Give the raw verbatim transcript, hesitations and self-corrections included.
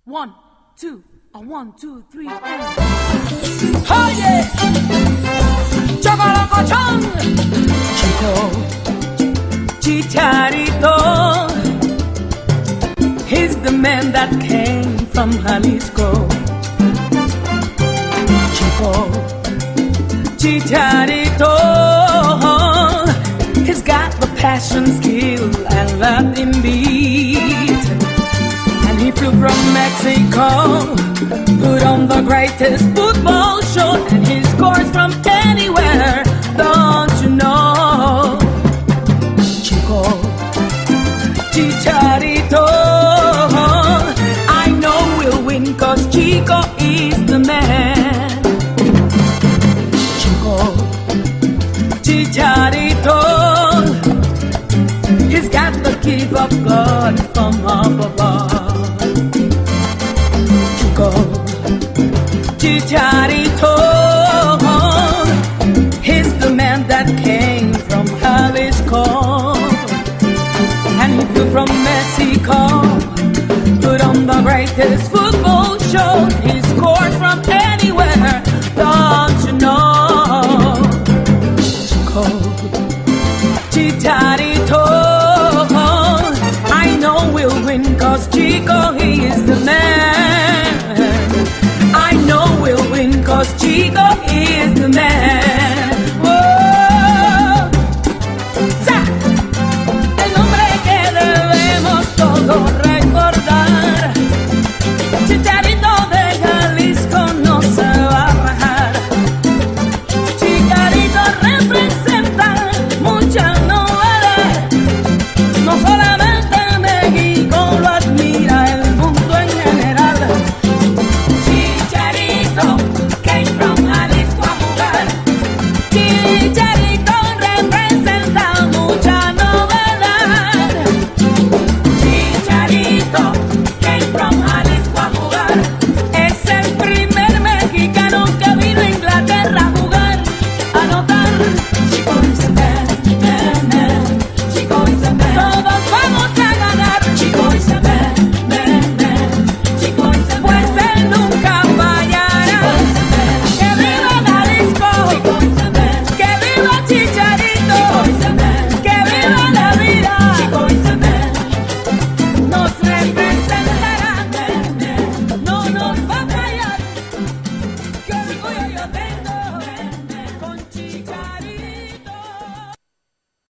One, two, a one, two, three, and... Oh yeah! Chocolate Chico Chicharito. He's the man that came from Jalisco. Chico Chicharito. He's got the passion, skill, and Latin beat. And he flew from Mexico, put on the greatest football show, and he scores from anywhere, don't you know? Chico Chicharito, I know we'll win, cause Chico is the man. Chico Chicharito, he's got the gift of God from up above. Chico Chicharito, he's the man that came from Jalisco, and he flew from Mexico, put on the greatest football show. He scored from anywhere, don't you know? Chico Chicharito, I know we'll win, cause Chico, he is the man. I know we'll win, cause Chico is